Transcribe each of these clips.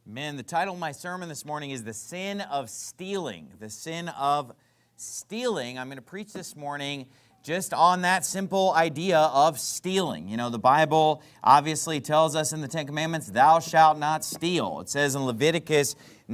Man, the title of my sermon this morning is The Sin of Stealing. The Sin of Stealing. I'm going to preach this morning just on that simple idea of stealing. You know, the Bible obviously tells us in the Ten Commandments, thou shalt not steal. It says in Leviticus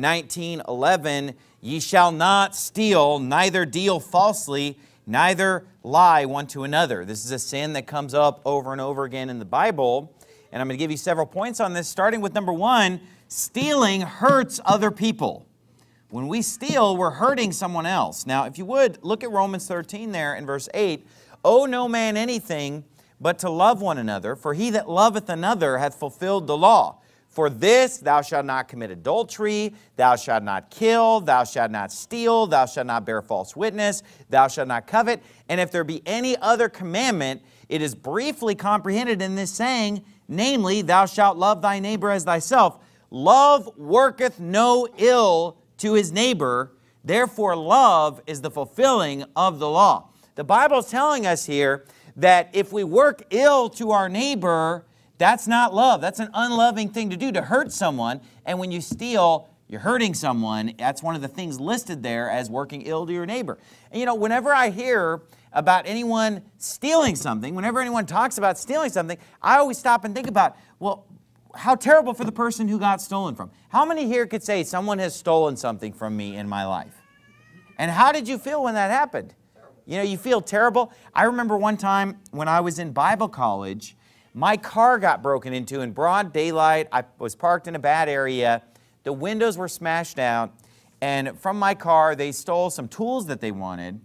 19:11, ye shall not steal, neither deal falsely, neither lie one to another. This is a sin that comes up over and over again in the Bible. And I'm going to give you several points on this, starting with number one. Stealing hurts other people. When we steal, we're hurting someone else. Now, if you would, look at Romans 13 there in verse 8. Owe no man anything but to love one another, for he that loveth another hath fulfilled the law. For this, thou shalt not commit adultery, thou shalt not kill, thou shalt not steal, thou shalt not bear false witness, thou shalt not covet. And if there be any other commandment, it is briefly comprehended in this saying, namely, thou shalt love thy neighbor as thyself. Love worketh no ill to his neighbor, therefore love is the fulfilling of the law. The Bible is telling us here that if we work ill to our neighbor, that's not love. That's an unloving thing to do, to hurt someone. And when you steal, you're hurting someone. That's one of the things listed there as working ill to your neighbor. And you know, whenever I hear about anyone stealing something, whenever anyone talks about stealing something, I always stop and think about, well, how terrible for the person who got stolen from. How many here could say someone has stolen something from me in my life? And how did you feel when that happened? You know, you feel terrible. I remember one time when I was in Bible college, my car got broken into in broad daylight. I was parked in a bad area. The windows were smashed out. And from my car, they stole some tools that they wanted.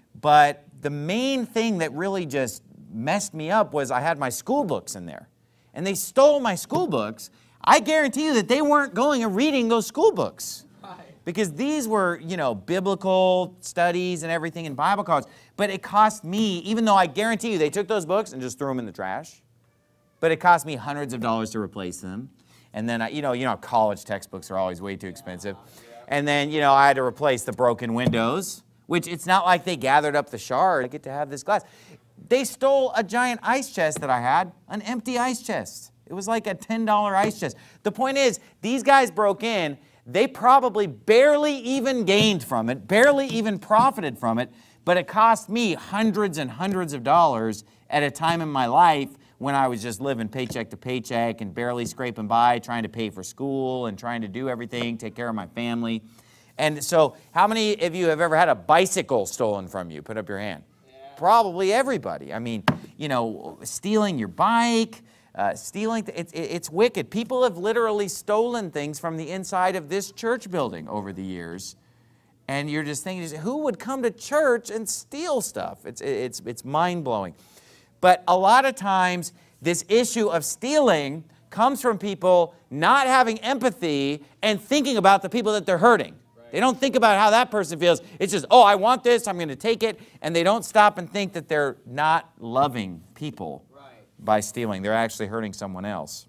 But the main thing that really just messed me up was I had my school books in there. And they stole my school books. I guarantee you that they weren't going and reading those school books. Because these were, you know, biblical studies and everything in Bible college. But it cost me, even though I guarantee you they took those books and just threw them in the trash. But it cost me hundreds of dollars to replace them. And then, you know, college textbooks are always way too expensive. And then, you know, I had to replace the broken windows, which it's not like they gathered up the shard. I get to have this glass. They stole a giant ice chest that I had, an empty ice chest. It was like a $10 ice chest. The point is, these guys broke in. They probably barely even gained from it, barely even profited from it, but it cost me hundreds and hundreds of dollars at a time in my life when I was just living paycheck to paycheck and barely scraping by, trying to pay for school and trying to do everything, take care of my family. And so how many of you have ever had a bicycle stolen from you? Put up your hand. Probably everybody. I mean, you know, stealing your bike, stealing, it's wicked. People have literally stolen things from the inside of this church building over the years. And you're just thinking, who would come to church and steal stuff? It's mind-blowing. But a lot of times, this issue of stealing comes from people not having empathy and thinking about the people that they're hurting. They don't think about how that person feels. It's just, oh, I want this, I'm going to take it. And they don't stop and think that they're not loving people by stealing. They're actually hurting someone else.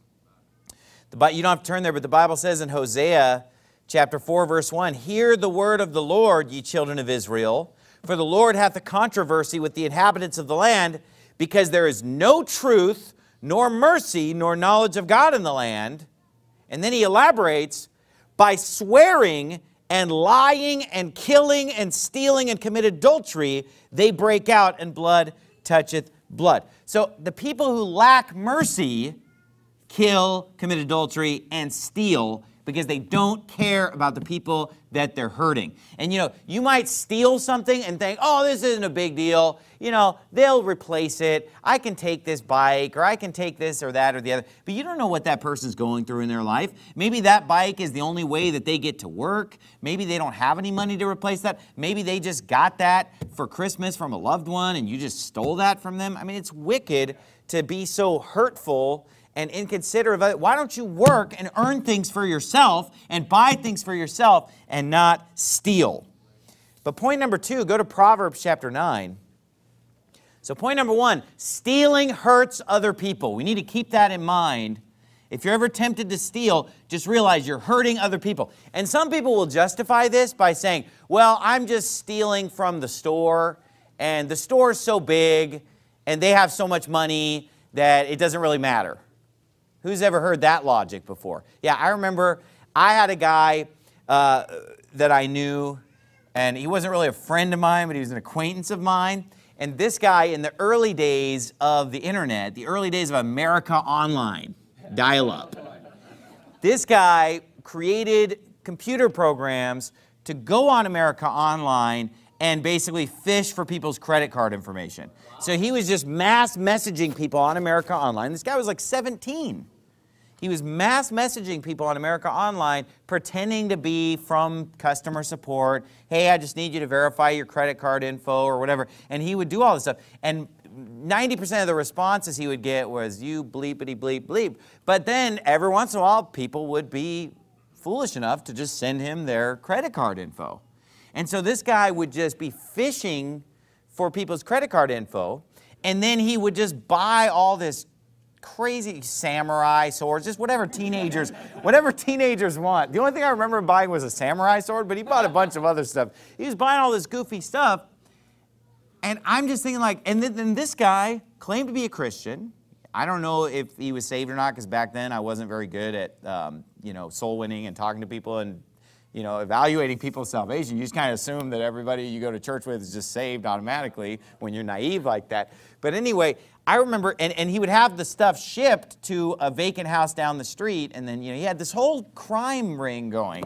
You don't have to turn there, but the Bible says in Hosea chapter 4, verse 1, hear the word of the Lord, ye children of Israel, for the Lord hath a controversy with the inhabitants of the land, because there is no truth, nor mercy, nor knowledge of God in the land. And then he elaborates, by swearing and lying and killing and stealing and commit adultery, they break out, and blood toucheth blood. So the people who lack mercy kill, commit adultery, and steal because they don't care about the people that they're hurting. And you know, you might steal something and think, oh, this isn't a big deal. You know, they'll replace it. I can take this bike, or I can take this or that or the other. But you don't know what that person's going through in their life. Maybe that bike is the only way that they get to work. Maybe they don't have any money to replace that. Maybe they just got that for Christmas from a loved one and you just stole that from them. I mean, it's wicked to be so hurtful and inconsiderate of it. Why don't you work and earn things for yourself and buy things for yourself and not steal? But point number two, go to Proverbs chapter 9. So point number one, stealing hurts other people. We need to keep that in mind. If you're ever tempted to steal, just realize you're hurting other people. And some people will justify this by saying, well, I'm just stealing from the store, and the store is so big, and they have so much money that it doesn't really matter. Who's ever heard that logic before? Yeah, I remember I had a guy that I knew, and he wasn't really a friend of mine, but he was an acquaintance of mine. And this guy, in the early days of the internet, the early days of America Online, dial-up, this guy created computer programs to go on America Online and basically fish for people's credit card information. So he was just mass messaging people on America Online. This guy was like 17. He was mass messaging people on America Online, pretending to be from customer support. Hey, I just need you to verify your credit card info or whatever. And he would do all this stuff. And 90% of the responses he would get was, you bleepity bleep bleep. But then every once in a while, people would be foolish enough to just send him their credit card info. And so this guy would just be fishing for people's credit card info, and then he would just buy all this crazy samurai swords, just whatever teenagers want. The only thing I remember him buying was a samurai sword, but he bought a bunch of other stuff. He was buying all this goofy stuff, and I'm just thinking like, and then this guy claimed to be a Christian. I don't know if he was saved or not, because back then I wasn't very good at, soul winning and talking to people and, evaluating people's salvation. You just kind of assume that everybody you go to church with is just saved automatically when you're naive like that. But anyway, I remember, and he would have the stuff shipped to a vacant house down the street, and then, he had this whole crime ring going.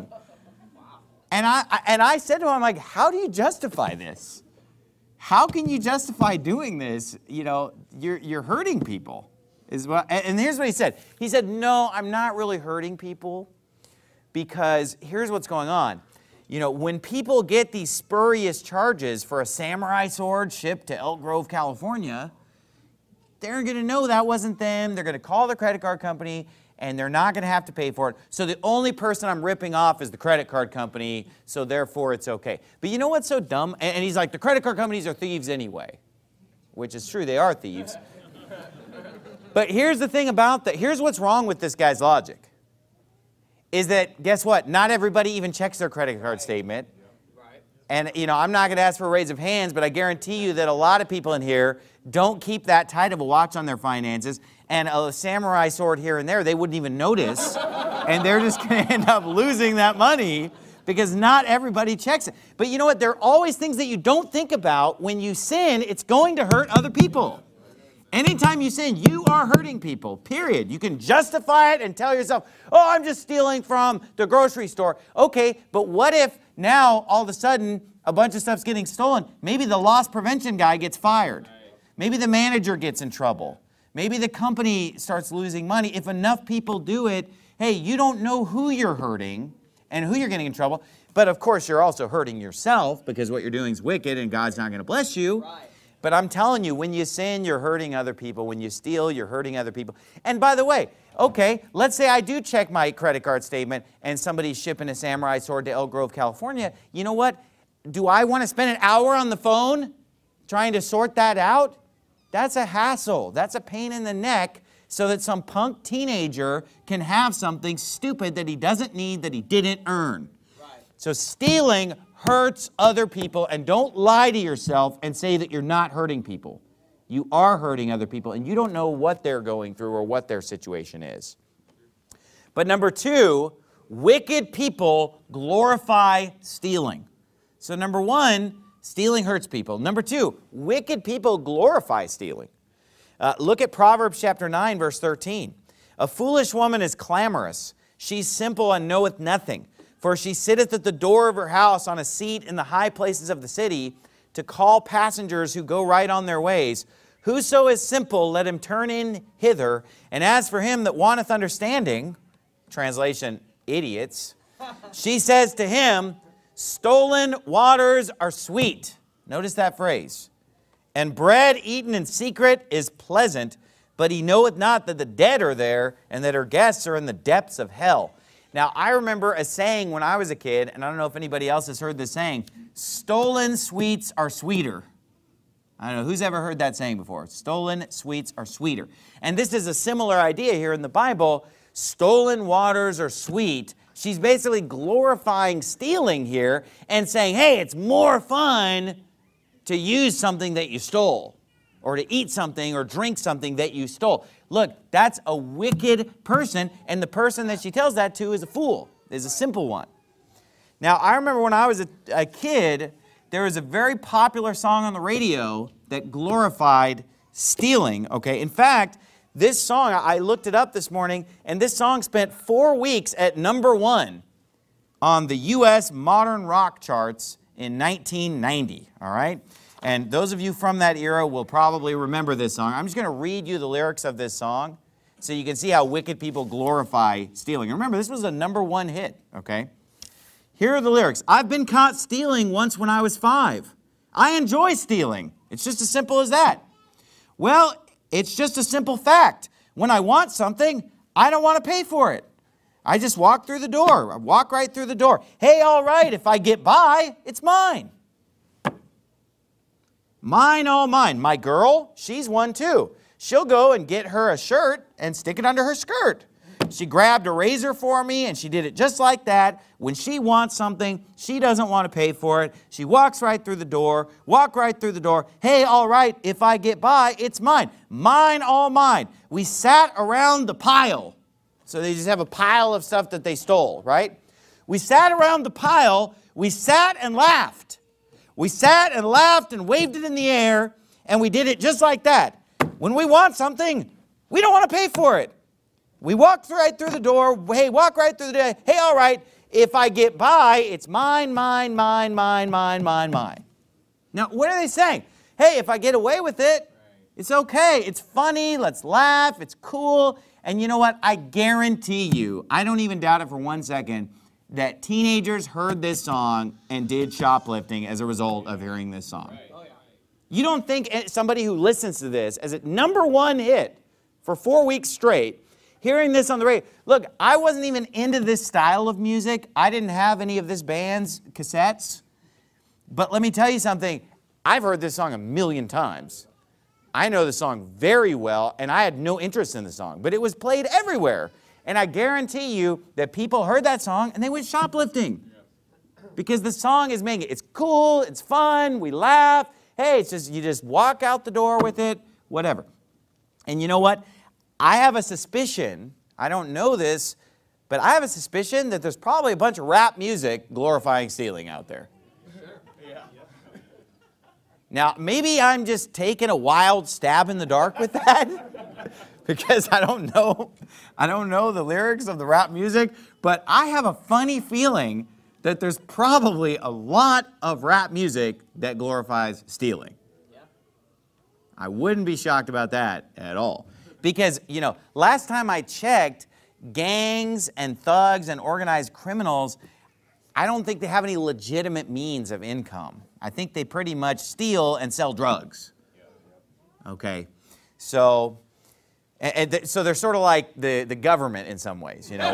And I said to him, like, how do you justify this? How can you justify doing this? You're hurting people. And here's what he said. He said, no, I'm not really hurting people, because here's what's going on. When people get these spurious charges for a samurai sword shipped to Elk Grove, California, they're going to know that wasn't them. They're going to call their credit card company, and they're not going to have to pay for it. So the only person I'm ripping off is the credit card company, so therefore it's okay. But you know what's so dumb? And he's like, the credit card companies are thieves anyway, which is true. They are thieves. But here's the thing about that. Here's what's wrong with this guy's logic. Is that, guess what? Not everybody even checks their credit card statement. And, I'm not going to ask for a raise of hands, but I guarantee you that a lot of people in here don't keep that tight of a watch on their finances. And a samurai sword here and there, they wouldn't even notice. And they're just going to end up losing that money because not everybody checks it. But you know what? There are always things that you don't think about. When you sin, it's going to hurt other people. Anytime you sin, you are hurting people, period. You can justify it and tell yourself, oh, I'm just stealing from the grocery store. Okay, but what if now all of a sudden a bunch of stuff's getting stolen? Maybe the loss prevention guy gets fired. Maybe the manager gets in trouble. Maybe the company starts losing money. If enough people do it, hey, you don't know who you're hurting and who you're getting in trouble. But of course, you're also hurting yourself, because what you're doing is wicked and God's not going to bless you. Right. But I'm telling you, when you sin, you're hurting other people. When you steal, you're hurting other people. And by the way, okay, let's say I do check my credit card statement and somebody's shipping a samurai sword to Elk Grove, California. You know what? Do I want to spend an hour on the phone trying to sort that out? That's a hassle. That's a pain in the neck, so that some punk teenager can have something stupid that he doesn't need, that he didn't earn. Right. So stealing hurts other people, and don't lie to yourself and say that you're not hurting people. You are hurting other people, and you don't know what they're going through or what their situation is. But number two, wicked people glorify stealing. So number one, stealing hurts people. Number two, wicked people glorify stealing. Look at Proverbs chapter 9, verse 13. A foolish woman is clamorous. She's simple and knoweth nothing. For she sitteth at the door of her house on a seat in the high places of the city, to call passengers who go right on their ways. Whoso is simple, let him turn in hither. And as for him that wanteth understanding, translation, idiots, she says to him, stolen waters are sweet. Notice that phrase. And bread eaten in secret is pleasant, but he knoweth not that the dead are there, and that her guests are in the depths of hell. Now, I remember a saying when I was a kid, and I don't know if anybody else has heard this saying, stolen sweets are sweeter. I don't know, who's ever heard that saying before? Stolen sweets are sweeter. And this is a similar idea here in the Bible. Stolen waters are sweet. She's basically glorifying stealing here and saying, hey, it's more fun to use something that you stole, or to eat something or drink something that you stole. Look, that's a wicked person, and the person that she tells that to is a fool. is a simple one. Now, I remember when I was a kid, there was a very popular song on the radio that glorified stealing, okay? In fact, this song, I looked it up this morning, and this song spent 4 weeks at #1 on the U.S. modern rock charts in 1990, all right? And those of you from that era will probably remember this song. I'm just going to read you the lyrics of this song so you can see how wicked people glorify stealing. Remember, this was a #1 hit, okay? Here are the lyrics. I've been caught stealing once when I was 5. I enjoy stealing. It's just as simple as that. Well, it's just a simple fact. When I want something, I don't want to pay for it. I just walk through the door. I walk right through the door. Hey, all right, if I get by, it's mine. Mine, all mine. My girl, she's one too. She'll go and get her a shirt and stick it under her skirt. She grabbed a razor for me, and she did it just like that. When she wants something, she doesn't want to pay for it. She walks right through the door, walk right through the door. Hey, all right, if I get by, it's mine. Mine, all mine. We sat around the pile. So they just have a pile of stuff that they stole, right? We sat around the pile. We sat and laughed. We sat and laughed and waved it in the air, and we did it just like that. When we want something, we don't want to pay for it. We walked right through the door. Hey, walk right through the door. Hey, all right, if I get by, it's mine, mine, mine, mine, mine, mine, mine. Now, what are they saying? Hey, if I get away with it, it's okay. It's funny. Let's laugh. It's cool. And you know what? I guarantee you, I don't even doubt it for 1 second, that teenagers heard this song and did shoplifting as a result of hearing this song. You don't think somebody who listens to this as a #1 hit for 4 weeks straight, hearing this on the radio. Look, I wasn't even into this style of music. I didn't have any of this band's cassettes. But let me tell you something. I've heard this song a million times. I know the song very well, and I had no interest in the song. But it was played everywhere. And I guarantee you that people heard that song and they went shoplifting. Because the song is making it. It's cool. It's fun. We laugh. Hey, it's just, you just walk out the door with it, whatever. And you know what? I have a suspicion, I don't know this, but I have a suspicion that there's probably a bunch of rap music glorifying stealing out there. Now, maybe I'm just taking a wild stab in the dark with that because I don't know the lyrics of the rap music, but I have a funny feeling that there's probably a lot of rap music that glorifies stealing. I wouldn't be shocked about that at all. Because, you know, last time I checked, gangs and thugs and organized criminals, I don't think they have any legitimate means of income. I think they pretty much steal and sell drugs. Okay, so they're sort of like the government in some ways, you know,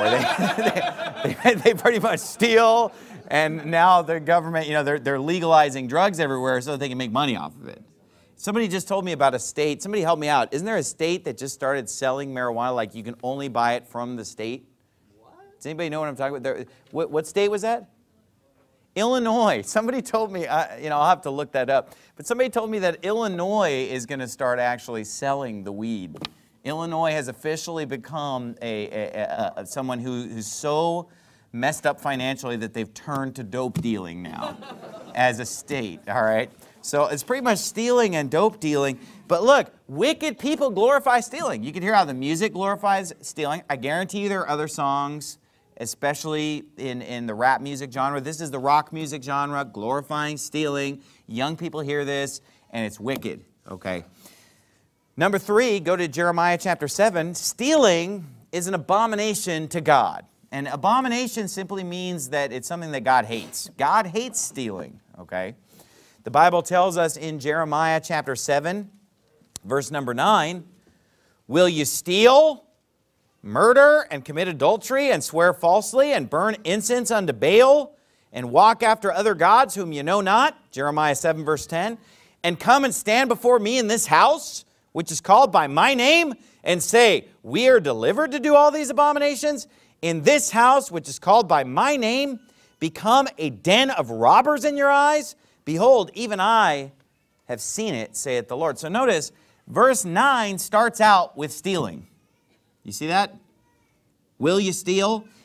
where they pretty much steal, and now the government, you know, they're legalizing drugs everywhere so that they can make money off of it. Somebody just told me about a state. Somebody help me out. Isn't there a state that just started selling marijuana, like you can only buy it from the state? What? Does anybody know what I'm talking about? What state was that? Illinois. Somebody told me, you know, I'll have to look that up. But somebody told me that Illinois is going to start actually selling the weed. Illinois has officially become someone who's so messed up financially that they've turned to dope dealing now as a state, all right? So it's pretty much stealing and dope dealing. But look, wicked people glorify stealing. You can hear how the music glorifies stealing. I guarantee you there are other songs, especially in the rap music genre. This is the rock music genre, glorifying stealing. Young people hear this, and it's wicked, okay? Number 3, go to Jeremiah chapter 7. Stealing is an abomination to God. And abomination simply means that it's something that God hates. God hates stealing, okay? The Bible tells us in Jeremiah chapter 7, verse number 9, will you steal, murder, and commit adultery, and swear falsely, and burn incense unto Baal, and walk after other gods whom you know not? Jeremiah 7, verse 10. And come and stand before me in this house, which is called by my name, and say, we are delivered to do all these abominations? In this house, which is called by my name, become a den of robbers in your eyes? Behold, even I have seen it, saith the Lord. So notice, verse 9 starts out with stealing. You see that? Will you steal?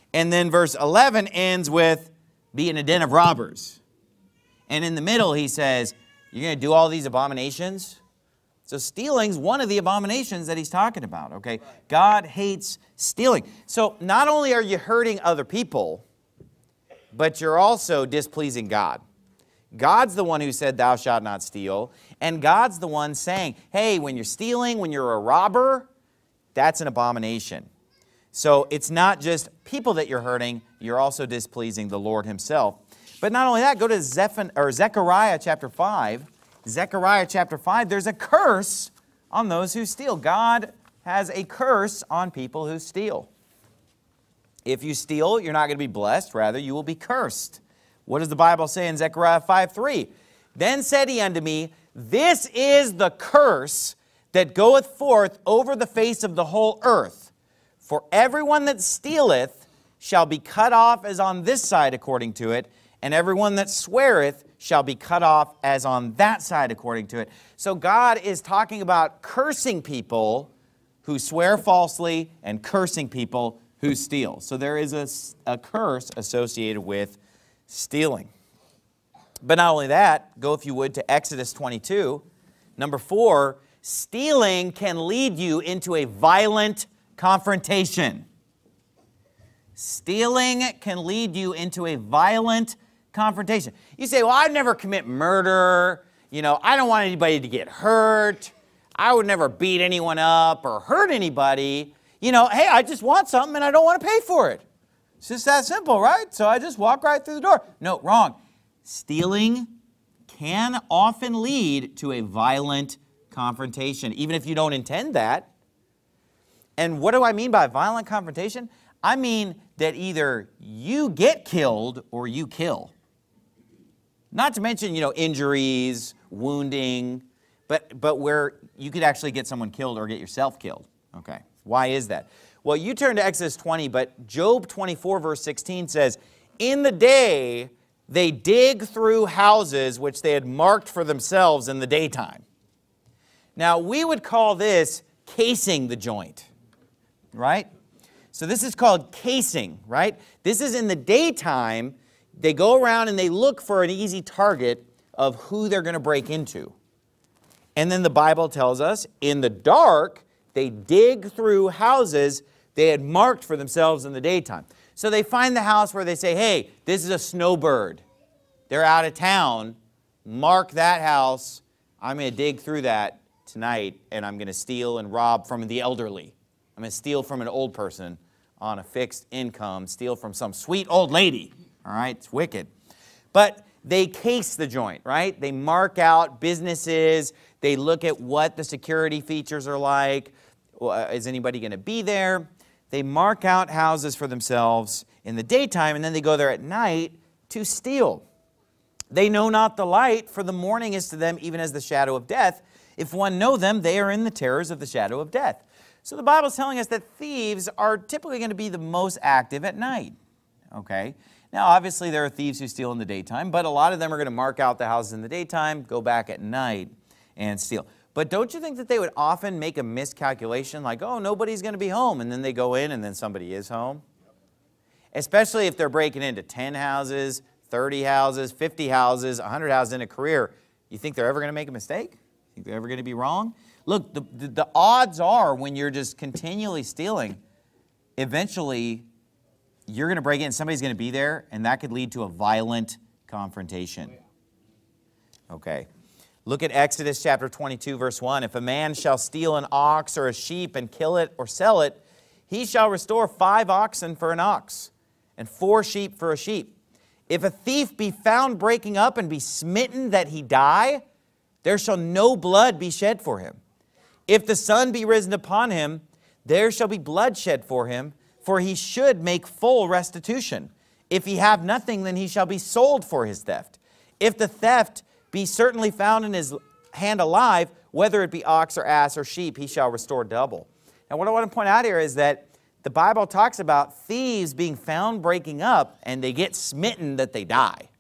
And then verse 11 ends with, be in a den of robbers. And in the middle, he says, you're going to do all these abominations? So stealing's one of the abominations that he's talking about, okay? God hates stealing. So not only are you hurting other people, but you're also displeasing God. God's the one who said, thou shalt not steal. And God's the one saying, hey, when you're stealing, when you're a robber, that's an abomination. So it's not just people that you're hurting, you're also displeasing the Lord himself. But not only that, go to Zechariah chapter 5. Zechariah chapter 5, there's a curse on those who steal. God has a curse on people who steal. If you steal, you're not going to be blessed. Rather, you will be cursed. What does the Bible say in Zechariah 5:3? Then said he unto me, this is the curse that goeth forth over the face of the whole earth. For everyone that stealeth shall be cut off as on this side according to it, and everyone that sweareth shall be cut off as on that side according to it. So God is talking about cursing people who swear falsely and cursing people who steal. So there is a curse associated with stealing. But not only that, go if you would to Exodus 22. Number 4, stealing can lead you into a violent confrontation. Stealing can lead you into a violent confrontation. You say, well, I'd never commit murder. You know, I don't want anybody to get hurt. I would never beat anyone up or hurt anybody. You know, hey, I just want something and I don't want to pay for it. It's just that simple, right? So I just walk right through the door. No, wrong. Stealing can often lead to a violent confrontation, even if you don't intend that. And what do I mean by violent confrontation? I mean that either you get killed or you kill. Not to mention, you know, injuries, wounding, but where you could actually get someone killed or get yourself killed. Okay, why is that? Well, you turn to Exodus 20, but Job 24 verse 16 says, in the day they dig through houses which they had marked for themselves in the daytime. Now, we would call this casing the joint, right? So this is called casing, right? This is in the daytime. They go around and they look for an easy target of who they're going to break into. And then the Bible tells us, in the dark, they dig through houses they had marked for themselves in the daytime. So they find the house where they say, hey, this is a snowbird. They're out of town. Mark that house. I'm going to dig through that tonight, and I'm going to steal and rob from the elderly. I'm going to steal from an old person on a fixed income, steal from some sweet old lady. All right, it's wicked. But they case the joint, right? They mark out businesses. They look at what the security features are like. Is anybody going to be there? They mark out houses for themselves in the daytime, and then they go there at night to steal. They know not the light, for the morning is to them even as the shadow of death. If one know them, they are in the terrors of the shadow of death. So the Bible's telling us that thieves are typically going to be the most active at night. Okay? Now, obviously, there are thieves who steal in the daytime, but a lot of them are going to mark out the houses in the daytime, go back at night, and steal. But don't you think that they would often make a miscalculation, like, oh, nobody's going to be home, and then they go in and then somebody is home? Especially if they're breaking into 10 houses, 30 houses, 50 houses, 100 houses in a career. You think they're ever going to make a mistake? You think they're ever going to be wrong? Look, the odds are when you're just continually stealing, eventually you're going to break in, somebody's going to be there, and that could lead to a violent confrontation. Okay. Look at Exodus chapter 22, verse 1. If a man shall steal an ox or a sheep and kill it or sell it, he shall restore 5 oxen for an ox and 4 sheep for a sheep. If a thief be found breaking up and be smitten that he die, there shall no blood be shed for him. If the sun be risen upon him, there shall be blood shed for him, for he should make full restitution. If he have nothing, then he shall be sold for his theft. If the theft be certainly found in his hand alive, whether it be ox or ass or sheep, he shall restore double. Now, what I want to point out here is that the Bible talks about thieves being found breaking up, and they get smitten that they die.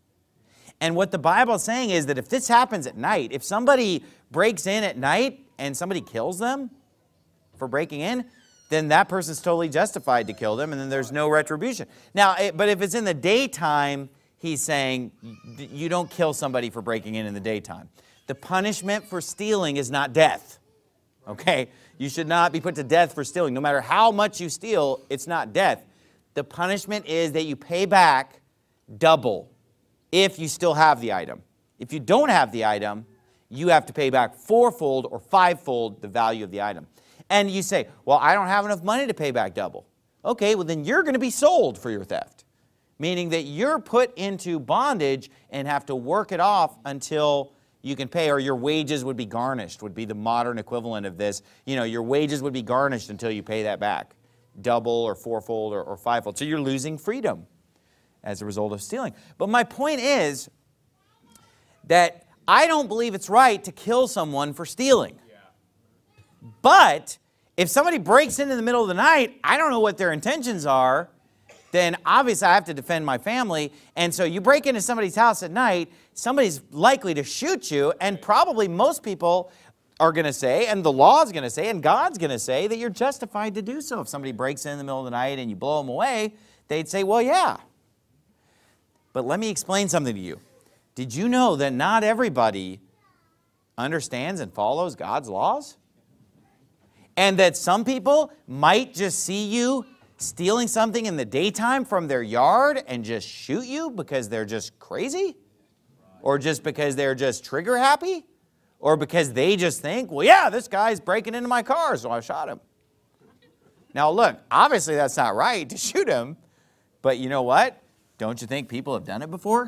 And what the Bible is saying is that if this happens at night, if somebody breaks in at night and somebody kills them for breaking in, then that person's totally justified to kill them, and then there's no retribution. Now, but if it's in the daytime, he's saying you don't kill somebody for breaking in the daytime. The punishment for stealing is not death. Okay? You should not be put to death for stealing. No matter how much you steal, it's not death. The punishment is that you pay back double if you still have the item. If you don't have the item, you have to pay back fourfold or fivefold the value of the item. And you say, well, I don't have enough money to pay back double. Okay, well then you're going to be sold for your theft. Meaning that you're put into bondage and have to work it off until you can pay, or your wages would be garnished, would be the modern equivalent of this. You know, your wages would be garnished until you pay that back. Double or fourfold or fivefold. So you're losing freedom as a result of stealing. But my point is that I don't believe it's right to kill someone for stealing. But if somebody breaks in the middle of the night, I don't know what their intentions are, then obviously I have to defend my family. And so you break into somebody's house at night, somebody's likely to shoot you, and probably most people are going to say, and the law is going to say, and God's going to say that you're justified to do so. If somebody breaks in the middle of the night and you blow them away, they'd say, well, yeah. But let me explain something to you. Did you know that not everybody understands and follows God's laws? And that some people might just see you stealing something in the daytime from their yard and just shoot you because they're just crazy? Or just because they're just trigger happy? Or because they just think, well, yeah, this guy's breaking into my car, so I shot him. Now, look, obviously that's not right to shoot him. But you know what? Don't you think people have done it before?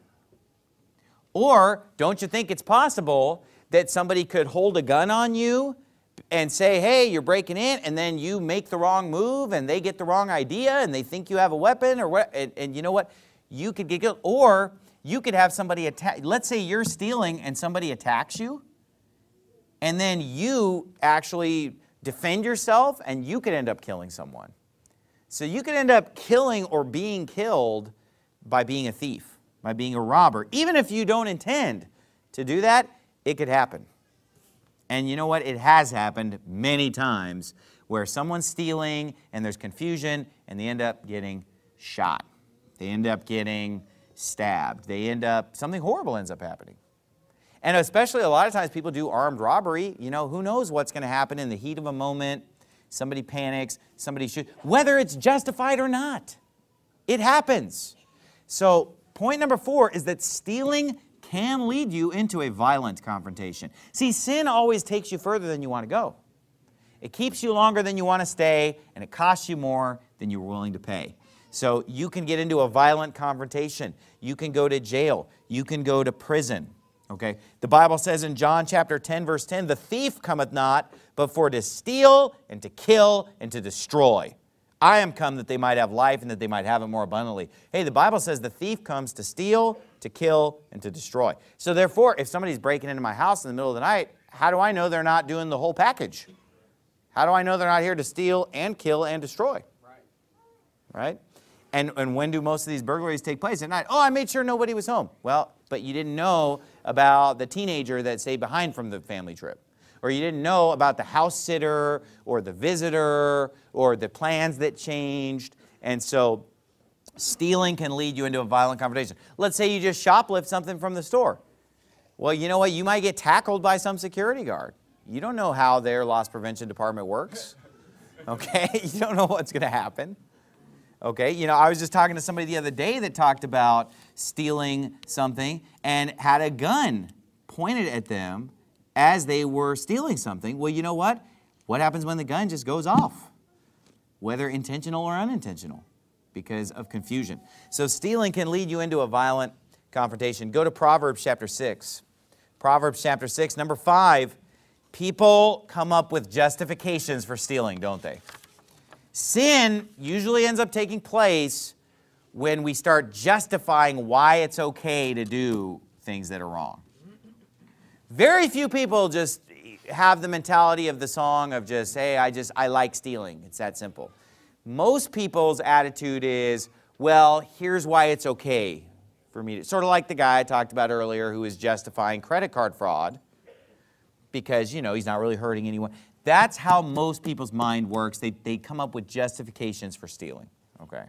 Or don't you think it's possible that somebody could hold a gun on you and say, hey, you're breaking in, and then you make the wrong move, and they get the wrong idea, and they think you have a weapon, or what? And you know what? You could get killed. Or you could have somebody attack. Let's say you're stealing, and somebody attacks you, and then you actually defend yourself, and you could end up killing someone. So you could end up killing or being killed by being a thief, by being a robber. Even if you don't intend to do that, it could happen. And you know what? It has happened many times where someone's stealing and there's confusion and they end up getting shot. They end up getting stabbed. Something horrible ends up happening. And especially a lot of times people do armed robbery. You know, who knows what's going to happen in the heat of a moment. Somebody panics, somebody shoots, whether it's justified or not. It happens. So point number 4 is that stealing can lead you into a violent confrontation. See, sin always takes you further than you want to go. It keeps you longer than you want to stay, and it costs you more than you're willing to pay. So you can get into a violent confrontation. You can go to jail. You can go to prison. Okay? The Bible says in John chapter 10, verse 10, the thief cometh not, but for to steal and to kill and to destroy. I am come that they might have life and that they might have it more abundantly. Hey, the Bible says the thief comes to steal, to kill, and to destroy. So therefore, if somebody's breaking into my house in the middle of the night, how do I know they're not doing the whole package? How do I know they're not here to steal and kill and destroy? Right? And when do most of these burglaries take place? At night. Oh, I made sure nobody was home. Well, but you didn't know about the teenager that stayed behind from the family trip. Or you didn't know about the house sitter or the visitor or the plans that changed. And so stealing can lead you into a violent confrontation. Let's say you just shoplift something from the store. Well, you know what? You might get tackled by some security guard. You don't know how their loss prevention department works. Okay? You don't know what's going to happen. Okay? You know, I was just talking to somebody the other day that talked about stealing something and had a gun pointed at them as they were stealing something. Well, you know what? What happens when the gun just goes off? Whether intentional or unintentional, because of confusion. So stealing can lead you into a violent confrontation. Go to Proverbs chapter 6. Proverbs chapter 6, number 5. People come up with justifications for stealing, don't they? Sin usually ends up taking place when we start justifying why it's okay to do things that are wrong. Very few people just have the mentality of the song of just, hey, I like stealing. It's that simple. Most people's attitude is, well, here's why it's okay for me to, sort of like the guy I talked about earlier who is justifying credit card fraud because, you know, he's not really hurting anyone. That's how most people's mind works. They come up with justifications for stealing, okay?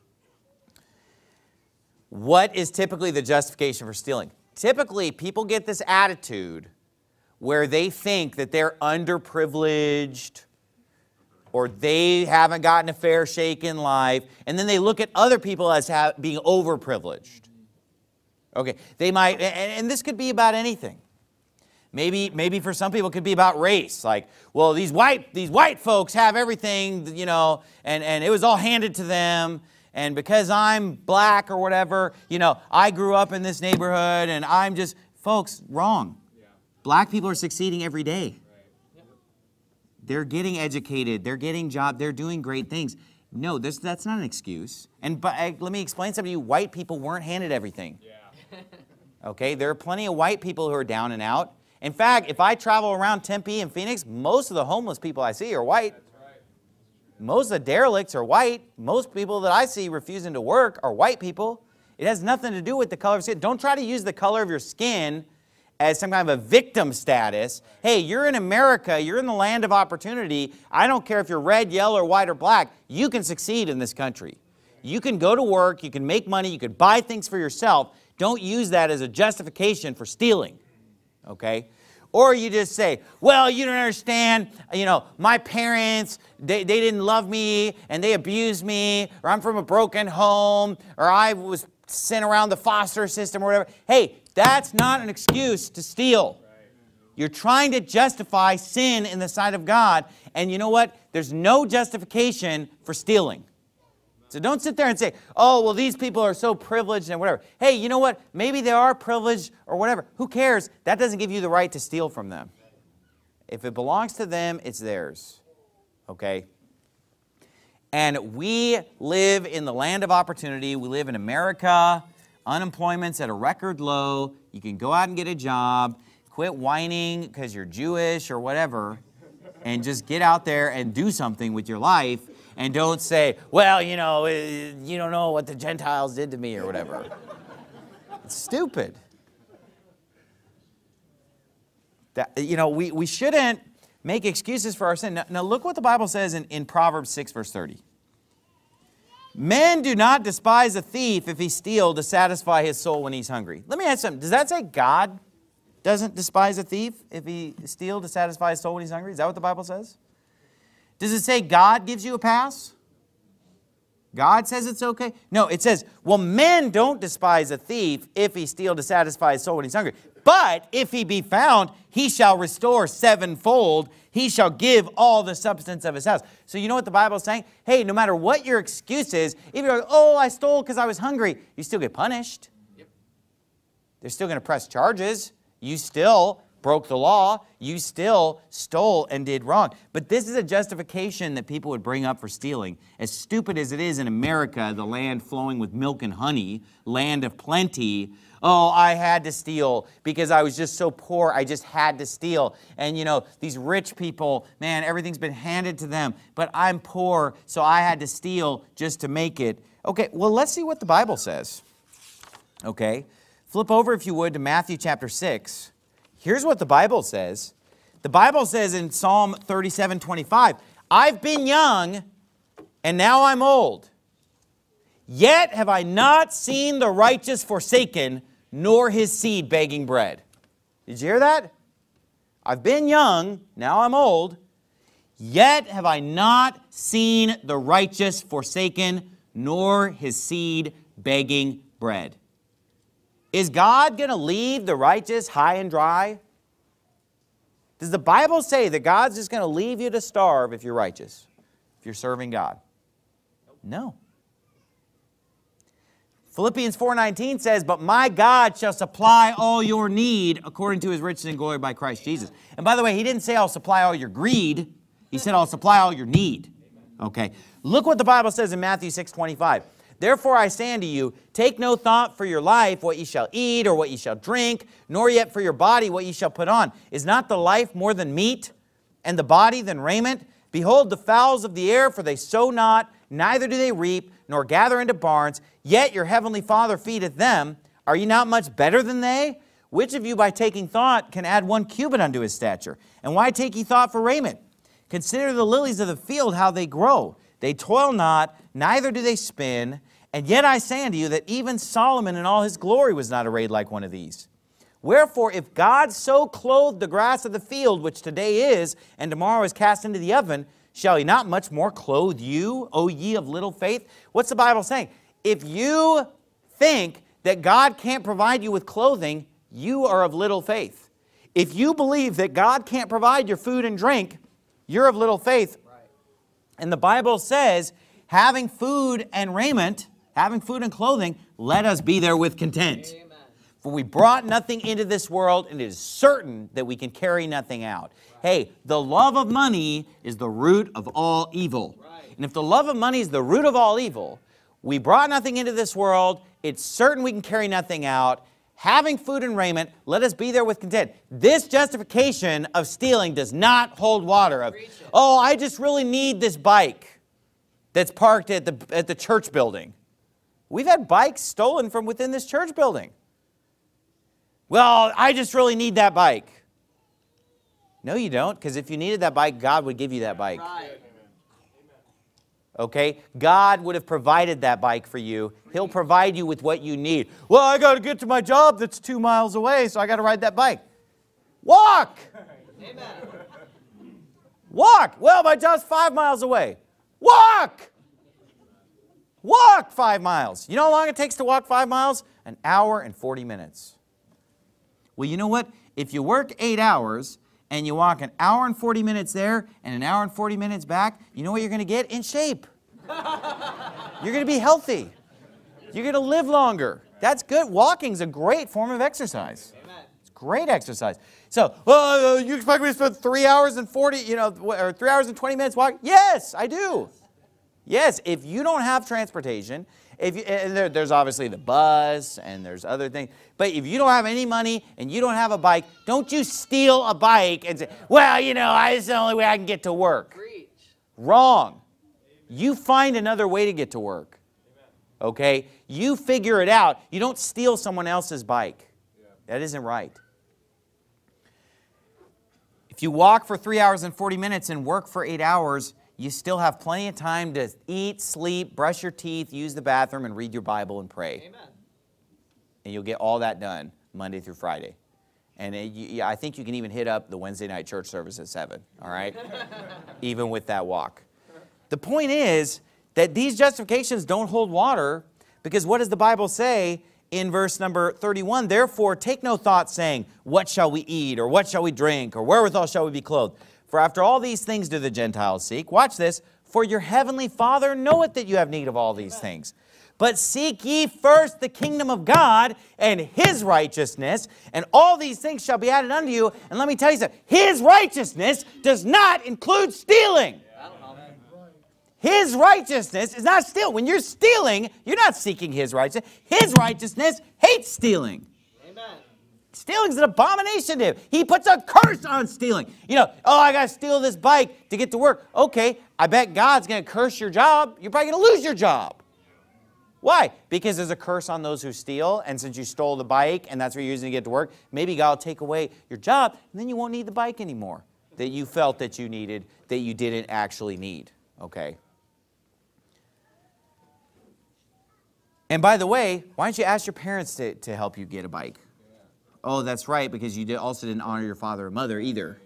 What is typically the justification for stealing? Typically, people get this attitude where they think that they're underprivileged or they haven't gotten a fair shake in life, and then they look at other people as being overprivileged. Okay, they might, and this could be about anything. Maybe for some people it could be about race. Like, well, these white folks have everything, you know, and it was all handed to them. And because I'm black or whatever, you know, I grew up in this neighborhood and I'm just, folks, wrong. Yeah. Black people are succeeding every day. Right. Yeah. They're getting educated. They're getting jobs. They're doing great things. No, that's not an excuse. But let me explain something to you. White people weren't handed everything. Yeah. Okay, there are plenty of white people who are down and out. In fact, if I travel around Tempe and Phoenix, most of the homeless people I see are white. That's right. Most of the derelicts are white. Most people that I see refusing to work are white people. It has nothing to do with the color of skin. Don't try to use the color of your skin as some kind of a victim status. Hey, you're in America. You're in the land of opportunity. I don't care if you're red, yellow, or white, or black. You can succeed in this country. You can go to work. You can make money. You can buy things for yourself. Don't use that as a justification for stealing, okay? Or you just say, well, you don't understand, you know, my parents, they didn't love me and they abused me, or I'm from a broken home, or I was sent around the foster system or whatever. Hey, that's not an excuse to steal. You're trying to justify sin in the sight of God, and you know what? There's no justification for stealing. So don't sit there and say, oh, well, these people are so privileged and whatever. Hey, you know what? Maybe they are privileged or whatever. Who cares? That doesn't give you the right to steal from them. If it belongs to them, it's theirs. Okay? And we live in the land of opportunity. We live in America. Unemployment's at a record low. You can go out and get a job. Quit whining because you're Jewish or whatever. And just get out there and do something with your life. And don't say, well, you know, you don't know what the Gentiles did to me or whatever. It's stupid. You know, we shouldn't make excuses for our sin. Now look what the Bible says in Proverbs 6, verse 30. Men do not despise a thief if he steals to satisfy his soul when he's hungry. Let me ask something. Does that say God doesn't despise a thief if he steals to satisfy his soul when he's hungry? Is that what the Bible says? Does it say God gives you a pass? God says it's okay? No, it says, well, men don't despise a thief if he steals to satisfy his soul when he's hungry. But if he be found, he shall restore sevenfold. He shall give all the substance of his house. So you know what the Bible is saying? Hey, no matter what your excuse is, if you're like, oh, I stole because I was hungry, you still get punished. Yep. They're still going to press charges. You still broke the law, you still stole and did wrong. But this is a justification that people would bring up for stealing. As stupid as it is in America, the land flowing with milk and honey, land of plenty, oh, I had to steal because I was just so poor, I just had to steal. And you know, these rich people, man, everything's been handed to them, but I'm poor, so I had to steal just to make it. Okay, well, let's see what the Bible says. Okay, flip over, if you would, to Matthew chapter 6. Here's what the Bible says. The Bible says in Psalm 37:25, I've been young, and now I'm old. Yet have I not seen the righteous forsaken, nor his seed begging bread. Did you hear that? I've been young, now I'm old. Yet have I not seen the righteous forsaken, nor his seed begging bread. Is God going to leave the righteous high and dry? Does the Bible say that God's just going to leave you to starve if you're righteous, if you're serving God? No. Philippians 4:19 says, but my God shall supply all your need according to his riches and glory by Christ Jesus. And by the way, he didn't say I'll supply all your greed. He said I'll supply all your need. Okay. Look what the Bible says in Matthew 6:25. Therefore I say unto you, take no thought for your life, what ye shall eat, or what ye shall drink, nor yet for your body, what ye shall put on. Is not the life more than meat, and the body than raiment? Behold the fowls of the air, for they sow not, neither do they reap, nor gather into barns, yet your heavenly Father feedeth them. Are ye not much better than they? Which of you by taking thought can add 1 cubit unto his stature? And why take ye thought for raiment? Consider the lilies of the field, how they grow. They toil not, neither do they spin. And yet I say unto you that even Solomon in all his glory was not arrayed like one of these. Wherefore, if God so clothed the grass of the field, which today is, and tomorrow is cast into the oven, shall he not much more clothe you, O ye of little faith? What's the Bible saying? If you think that God can't provide you with clothing, you are of little faith. If you believe that God can't provide your food and drink, you're of little faith. Right. And the Bible says, having food and raiment, having food and clothing, let us be there with content. Amen. For we brought nothing into this world, and it is certain that we can carry nothing out. Right. Hey, the love of money is the root of all evil. Right. And if the love of money is the root of all evil, we brought nothing into this world, it's certain we can carry nothing out. Having food and raiment, let us be there with content. This justification of stealing does not hold water. Oh, I just really need this bike that's parked at the church building. We've had bikes stolen from within this church building. Well, I just really need that bike. No, you don't, because if you needed that bike, God would give you that bike. Right. Okay? God would have provided that bike for you. He'll provide you with what you need. Well, I got to get to my job that's 2 miles away, so I got to ride that bike. Walk! Amen. Walk! Well, my job's 5 miles away. Walk! Walk 5 miles. You know how long it takes to walk 5 miles? 1 hour and 40 minutes. Well, you know what? If you work 8 hours and you walk 1 hour and 40 minutes there and 1 hour and 40 minutes back, you know what you're going to get? In shape. You're going to be healthy. You're going to live longer. That's good. Walking's a great form of exercise. Amen. It's great exercise. So, you expect me to spend 3 hours and 40, or 3 hours and 20 minutes walking? Yes, I do. Yes, if you don't have transportation, there's obviously the bus and there's other things. But if you don't have any money and you don't have a bike, don't you steal a bike and say, well, it's the only way I can get to work. Preach. Wrong. You find another way to get to work. Okay? You figure it out. You don't steal someone else's bike. That isn't right. If you walk for 3 hours and 40 minutes and work for 8 hours, you still have plenty of time to eat, sleep, brush your teeth, use the bathroom, and read your Bible and pray. Amen. And you'll get all that done Monday through Friday. And I think you can even hit up the Wednesday night church service at 7, all right? Even with that walk. The point is that these justifications don't hold water because what does the Bible say in verse number 31? Therefore, take no thought saying, what shall we eat, or what shall we drink, or wherewithal shall we be clothed? For after all these things do the Gentiles seek. Watch this. For your heavenly Father knoweth that you have need of all these things. But seek ye first the kingdom of God and His righteousness, and all these things shall be added unto you. And let me tell you something. His righteousness does not include stealing. His righteousness is not stealing. When you're stealing, you're not seeking His righteousness. His righteousness hates stealing. Amen. Stealing is an abomination to Him. He puts a curse on stealing. I got to steal this bike to get to work. Okay, I bet God's going to curse your job. You're probably going to lose your job. Why? Because there's a curse on those who steal, and since you stole the bike and that's what you're using to get to work, maybe God will take away your job, and then you won't need the bike anymore that you felt that you needed, that you didn't actually need. Okay? And by the way, why don't you ask your parents to help you get a bike? Oh, that's right, because you also didn't honor your father or mother either.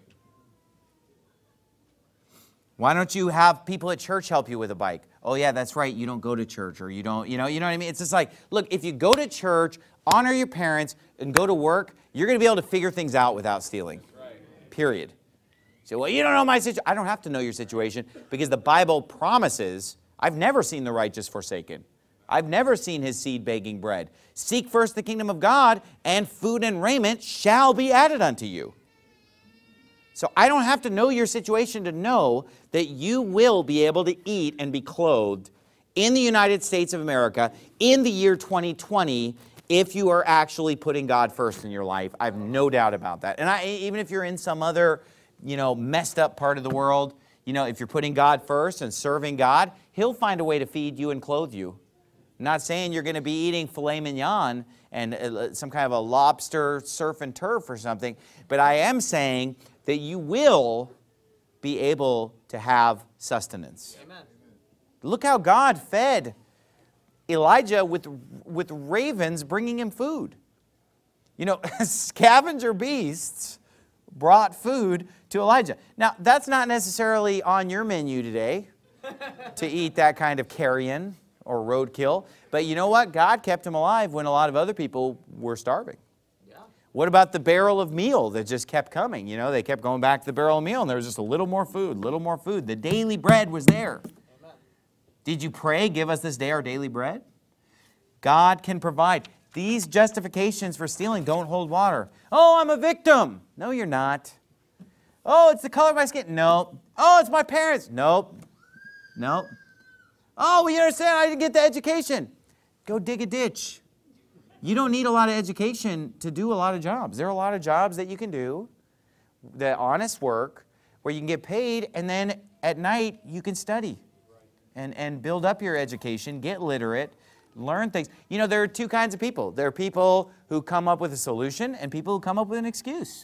Why don't you have people at church help you with a bike? Oh, yeah, that's right, you don't go to church, or you don't, you know what I mean? It's just like, look, if you go to church, honor your parents, and go to work, you're going to be able to figure things out without stealing. Right. Period. So, well, you don't know my situation. I don't have to know your situation, because the Bible promises, I've never seen the righteous forsaken. I've never seen his seed begging bread. Seek first the kingdom of God, and food and raiment shall be added unto you. So I don't have to know your situation to know that you will be able to eat and be clothed in the United States of America in the year 2020 if you are actually putting God first in your life. I have no doubt about that. And even if you're in some other, messed up part of the world, if you're putting God first and serving God, He'll find a way to feed you and clothe you. I'm not saying you're going to be eating filet mignon and some kind of a lobster surf and turf or something, but I am saying that you will be able to have sustenance. Amen. Look how God fed Elijah with ravens bringing him food. You know, scavenger beasts brought food to Elijah. Now, that's not necessarily on your menu today to eat that kind of carrion or roadkill. But you know what? God kept him alive when a lot of other people were starving. Yeah. What about the barrel of meal that just kept coming? You know, they kept going back to the barrel of meal, and there was just a little more food, little more food. The daily bread was there. Amen. Did you pray, give us this day our daily bread? God can provide. These justifications for stealing don't hold water. Oh, I'm a victim. No, you're not. Oh, it's the color of my skin. Nope. Oh, it's my parents. Nope. Nope. Oh, well, you understand, I didn't get the education. Go dig a ditch. You don't need a lot of education to do a lot of jobs. There are a lot of jobs that you can do, the honest work, where you can get paid, and then at night you can study and build up your education, get literate, learn things. You know, there are two kinds of people. There are people who come up with a solution and people who come up with an excuse.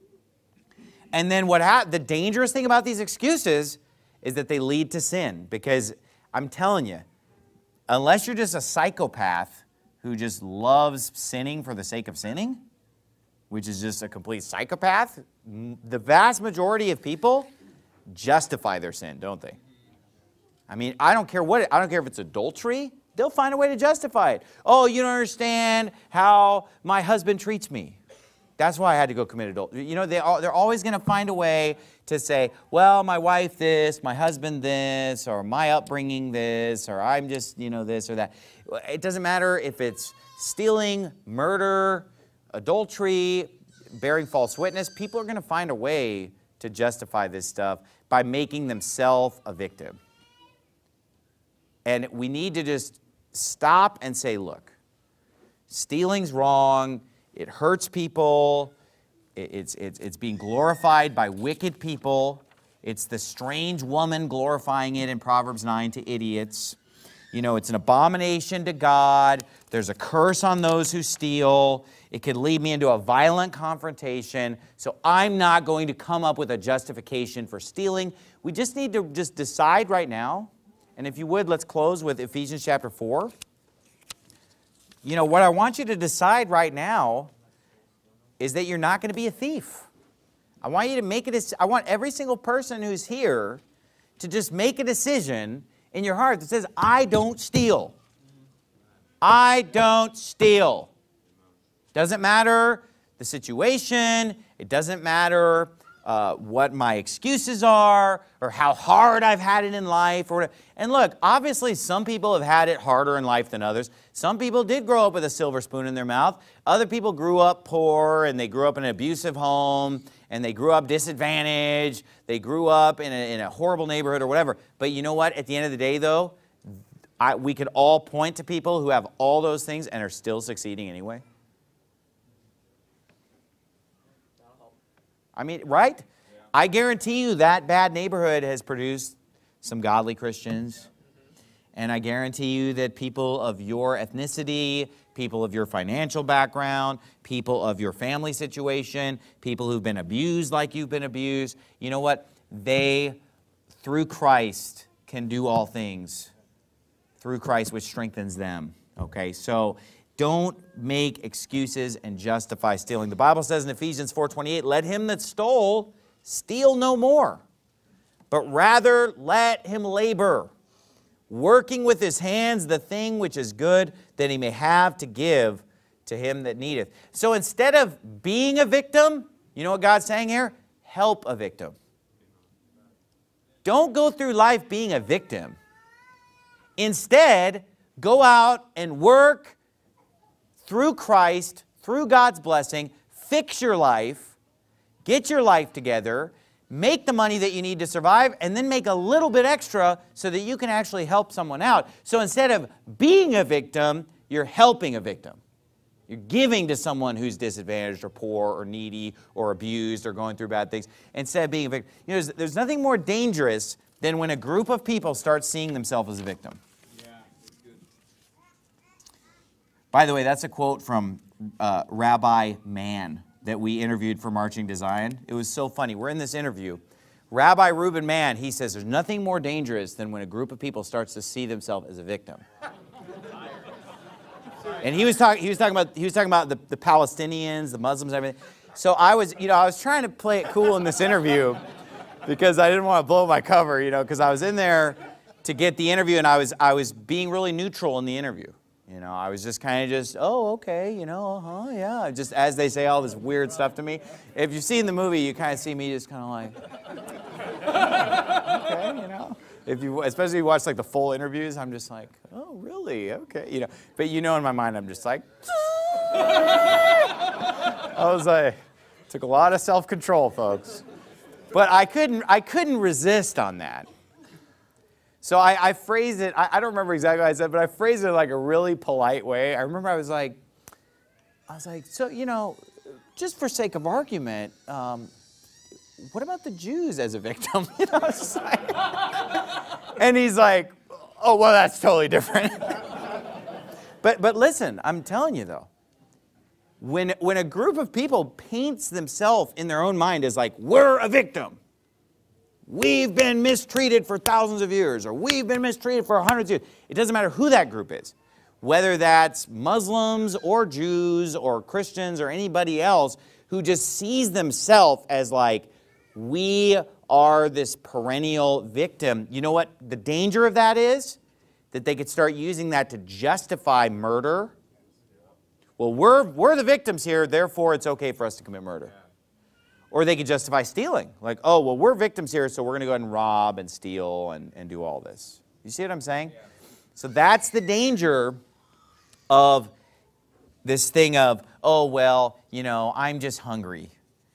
And then the dangerous thing about these excuses is that they lead to sin, because I'm telling you, unless you're just a psychopath who just loves sinning for the sake of sinning, which is just a complete psychopath, the vast majority of people justify their sin, don't they? I mean, I don't care if it's adultery, they'll find a way to justify it. Oh, you don't understand how my husband treats me. That's why I had to go commit adultery. You know, they're always going to find a way to say, well, my wife this, my husband this, or my upbringing this, or I'm just, you know, this or that. It doesn't matter if it's stealing, murder, adultery, bearing false witness. People are going to find a way to justify this stuff by making themselves a victim. And we need to just stop and say, look, stealing's wrong. It hurts people. It's being glorified by wicked people. It's the strange woman glorifying it in Proverbs 9 to idiots. You know, it's an abomination to God. There's a curse on those who steal. It could lead me into a violent confrontation. So I'm not going to come up with a justification for stealing. We just need to just decide right now. And if you would, let's close with Ephesians chapter 4. You know, what I want you to decide right now is that you're not going to be a thief. I want you to make I want every single person who's here to just make a decision in your heart that says, I don't steal. I don't steal. Doesn't matter the situation. It doesn't matter what my excuses are or how hard I've had it in life. And look, obviously some people have had it harder in life than others. Some people did grow up with a silver spoon in their mouth. Other people grew up poor, and they grew up in an abusive home, and they grew up disadvantaged. They grew up in a horrible neighborhood or whatever. But you know what? At the end of the day, though, we could all point to people who have all those things and are still succeeding anyway. I mean, right? Yeah. I guarantee you that bad neighborhood has produced some godly Christians. And I guarantee you that people of your ethnicity, people of your financial background, people of your family situation, people who've been abused like you've been abused, you know what? They, through Christ, can do all things. Through Christ, which strengthens them. Okay, so don't make excuses and justify stealing. The Bible says in Ephesians 4:28, let him that stole steal no more, but rather let him labor, working with his hands the thing which is good, that he may have to give to him that needeth. So instead of being a victim, you know what God's saying here? Help a victim. Don't go through life being a victim. Instead, go out and work through Christ, through God's blessing, fix your life, get your life together, make the money that you need to survive, and then make a little bit extra so that you can actually help someone out. So instead of being a victim, you're helping a victim. You're giving to someone who's disadvantaged or poor or needy or abused or going through bad things instead of being a victim. You know, there's nothing more dangerous than when a group of people start seeing themselves as a victim. By the way, that's a quote from Rabbi Mann that we interviewed for Marching to Zion. It was so funny. We're in this interview. Rabbi Reuben Mann, he says, there's nothing more dangerous than when a group of people starts to see themselves as a victim. And he was talking about the Palestinians, the Muslims, everything. So I was trying to play it cool in this interview because I didn't want to blow my cover, because I was in there to get the interview, and I was being really neutral in the interview. I was just kind of oh, okay, yeah. Just as they say all this weird stuff to me. If you've seen the movie, you kind of see me just kind of like, okay, especially if you watch like the full interviews, I'm just like, oh, really? Okay, But in my mind, I'm just like, I was like, took a lot of self-control, folks. But I couldn't resist on that. So I phrased it, I don't remember exactly what I said, but I phrased it like a really polite way. I remember I was like, so, just for sake of argument, what about the Jews as a victim? And he's like, oh, well, that's totally different. But listen, I'm telling you though, when a group of people paints themselves in their own mind as like, we're a victim, we've been mistreated for thousands of years, or we've been mistreated for hundreds of years. It doesn't matter who that group is, whether that's Muslims or Jews or Christians or anybody else who just sees themselves as like, we are this perennial victim. You know what the danger of that is? That they could start using that to justify murder. Well, we're the victims here, therefore it's okay for us to commit murder. Or they could justify stealing. Like, oh, well, we're victims here, so we're going to go ahead and rob and steal and do all this. You see what I'm saying? Yeah. So that's the danger of this thing of, oh, well, I'm just hungry,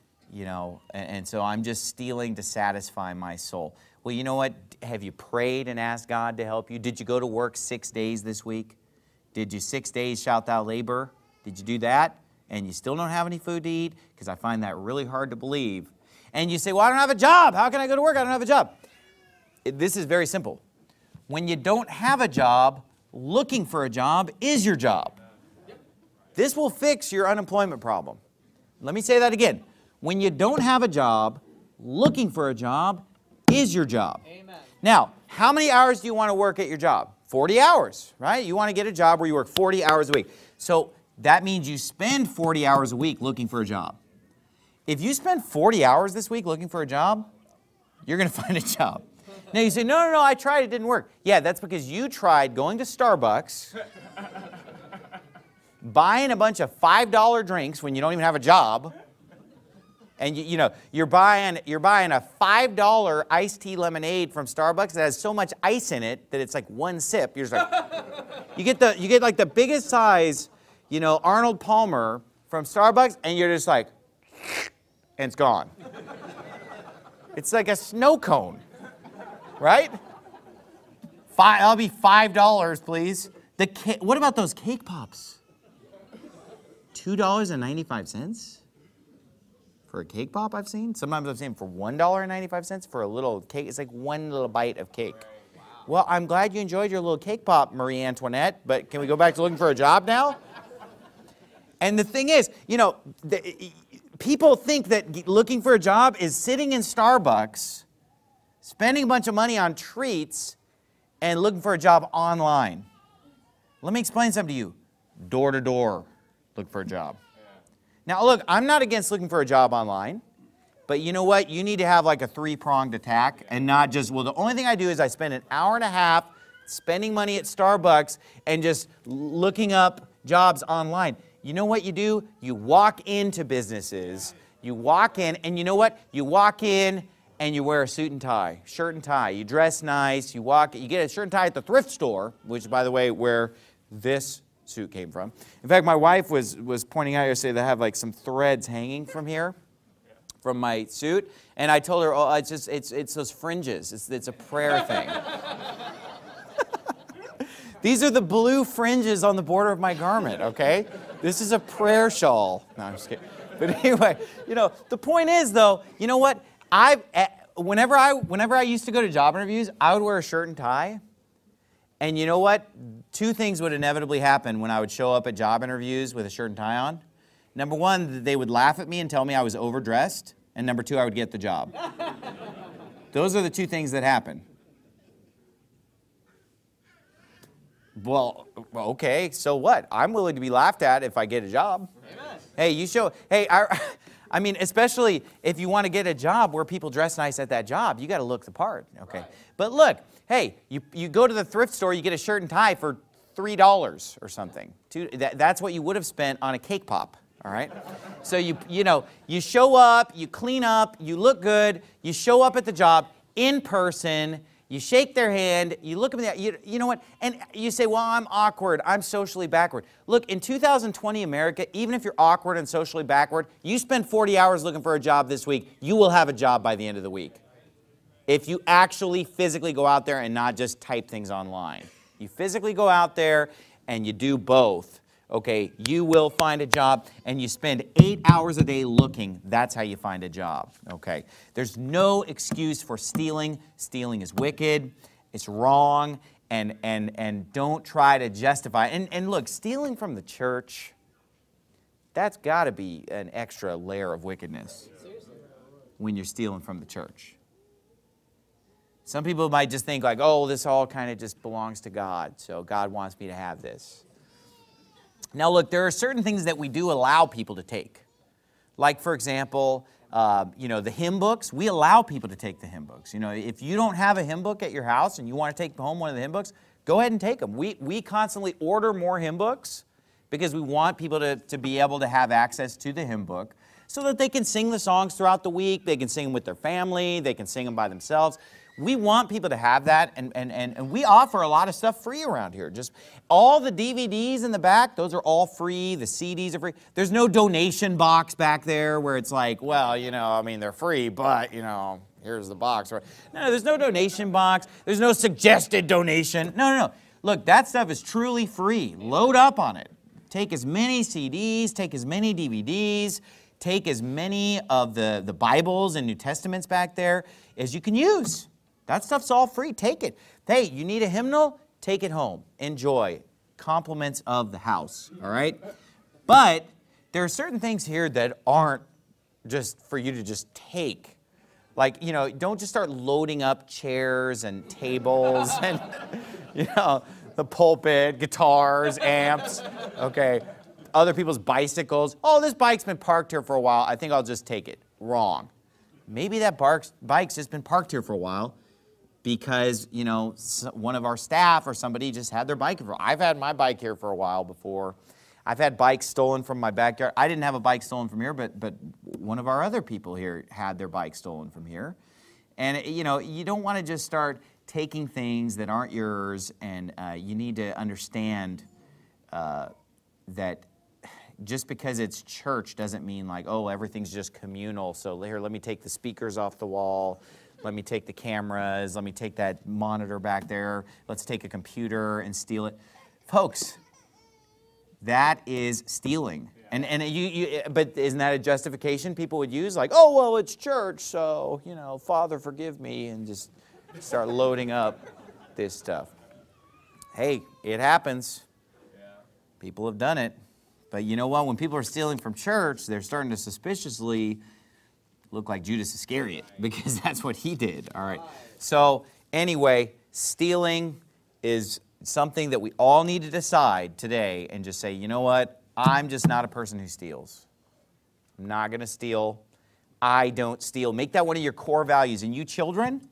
and so I'm just stealing to satisfy my soul. Well, you know what? Have you prayed and asked God to help you? Did you go to work 6 days this week? Did you 6 days shout thou labor? Did you do that? And you still don't have any food to eat? Because I find that really hard to believe. And you say, well, I don't have a job. How can I go to work? I don't have a job. This is very simple. When you don't have a job, looking for a job is your job. This will fix your unemployment problem. Let me say that again. When you don't have a job, looking for a job is your job. Amen. Now, how many hours do you want to work at your job? 40 hours, right? You want to get a job where you work 40 hours a week. So that means you spend 40 hours a week looking for a job. If you spend 40 hours this week looking for a job, you're going to find a job. Now you say, no, I tried, it didn't work. Yeah, that's because you tried going to Starbucks, buying a bunch of $5 drinks when you don't even have a job, and you're buying a $5 iced tea lemonade from Starbucks that has so much ice in it that it's like one sip. You're just like, you get like the biggest size, Arnold Palmer from Starbucks, and you're just like, and it's gone. It's like a snow cone, right? I'll be $5, please. What about those cake pops? $2.95 for a cake pop I've seen. Sometimes I've seen for $1.95 for a little cake. It's like one little bite of cake. Wow. Well, I'm glad you enjoyed your little cake pop, Marie Antoinette, but can we go back to looking for a job now? And the thing is, people think that looking for a job is sitting in Starbucks, spending a bunch of money on treats, and looking for a job online. Let me explain something to you. Door to door, look for a job. Now, look, I'm not against looking for a job online, but you know what? You need to have like a three-pronged attack and not just, well, the only thing I do is I spend an hour and a half spending money at Starbucks and just looking up jobs online. You know what you do? You walk into businesses. You walk in, and you know what? You walk in and you wear a suit and tie, shirt and tie. You dress nice. You get a shirt and tie at the thrift store, which, by the way, where this suit came from. In fact, my wife was pointing out yesterday that I have like some threads hanging from here, from my suit, and I told her, oh, it's those fringes. It's a prayer thing. These are the blue fringes on the border of my garment, okay? This is a prayer shawl. No, I'm just kidding. But anyway, the point is, though, you know what? Whenever I used to go to job interviews, I would wear a shirt and tie. And you know what? Two things would inevitably happen when I would show up at job interviews with a shirt and tie on. Number one, they would laugh at me and tell me I was overdressed. And number two, I would get the job. Those are the two things that happen. Well, okay, so what? I'm willing to be laughed at if I get a job. Amen. Hey, I mean, especially if you want to get a job where people dress nice at that job, you got to look the part, okay? Right. But look, hey, you go to the thrift store, you get a shirt and tie for $3 or something. That's what you would have spent on a cake pop, all right? So you show up, you clean up, you look good, you show up at the job in person, you shake their hand, you look them in the eye, you know what? And you say, well, I'm awkward, I'm socially backward. Look, in 2020 America, even if you're awkward and socially backward, you spend 40 hours looking for a job this week, you will have a job by the end of the week. If you actually physically go out there and not just type things online. You physically go out there and you do both. Okay, you will find a job, and you spend 8 hours a day looking. That's how you find a job, okay? There's no excuse for stealing. Stealing is wicked. It's wrong, and don't try to justify. And look, stealing from the church, that's got to be an extra layer of wickedness when you're stealing from the church. Some people might just think like, oh, this all kind of just belongs to God, so God wants me to have this. Now, look, there are certain things that we do allow people to take. Like, for example, the hymn books. We allow people to take the hymn books. If you don't have a hymn book at your house and you want to take home one of the hymn books, go ahead and take them. We constantly order more hymn books because we want people to be able to have access to the hymn book so that they can sing the songs throughout the week. They can sing them with their family. They can sing them by themselves. We want people to have that, and we offer a lot of stuff free around here. Just all the DVDs in the back, those are all free. The CDs are free. There's no donation box back there where it's like, well, they're free, but, here's the box. No, there's no donation box. There's no suggested donation. No. Look, that stuff is truly free. Load up on it. Take as many CDs, take as many DVDs, take as many of the Bibles and New Testaments back there as you can use. That stuff's all free. Take it. Hey, you need a hymnal? Take it home. Enjoy. Compliments of the house, all right? But there are certain things here that aren't just for you to just take. Like, don't just start loading up chairs and tables and, the pulpit, guitars, amps, okay? Other people's bicycles. Oh, this bike's been parked here for a while. I think I'll just take it. Wrong. Maybe that bike's just been parked here for a while because, one of our staff or somebody just had their bike here. I've had my bike here for a while before. I've had bikes stolen from my backyard. I didn't have a bike stolen from here, but one of our other people here had their bike stolen from here. And, you don't want to just start taking things that aren't yours, and you need to understand that just because it's church doesn't mean like, oh, everything's just communal. So here, let me take the speakers off the wall. Let me take the cameras. Let me take that monitor back there. Let's take a computer and steal it. Folks, that is stealing. And but isn't that a justification people would use? Like, oh, well, it's church, so, Father, forgive me, and just start loading up this stuff. Hey, it happens. People have done it. But you know what? When people are stealing from church, they're starting to suspiciously look like Judas Iscariot because that's what he did. All right. So anyway, stealing is something that we all need to decide today and just say, you know what? I'm just not a person who steals. I'm not going to steal. I don't steal. Make that one of your core values. And you children,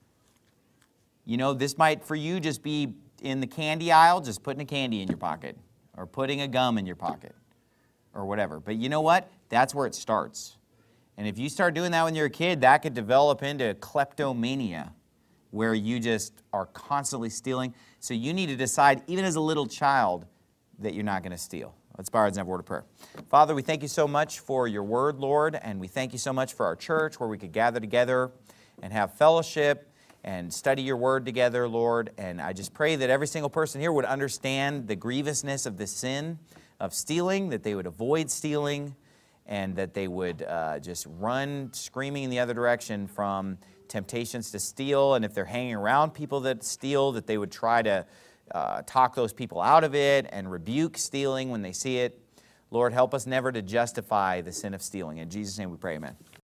this might for you just be in the candy aisle, just putting a candy in your pocket or putting a gum in your pocket or whatever. But you know what? That's where it starts. And if you start doing that when you're a kid, that could develop into kleptomania, where you just are constantly stealing. So you need to decide, even as a little child, that you're not going to steal. Let's bow our heads and have a word of prayer. Father, we thank you so much for your word, Lord, and we thank you so much for our church where we could gather together and have fellowship and study your word together, Lord. And I just pray that every single person here would understand the grievousness of the sin of stealing, that they would avoid stealing, and that they would just run screaming in the other direction from temptations to steal. And if they're hanging around people that steal, that they would try to talk those people out of it and rebuke stealing when they see it. Lord, help us never to justify the sin of stealing. In Jesus' name we pray, amen.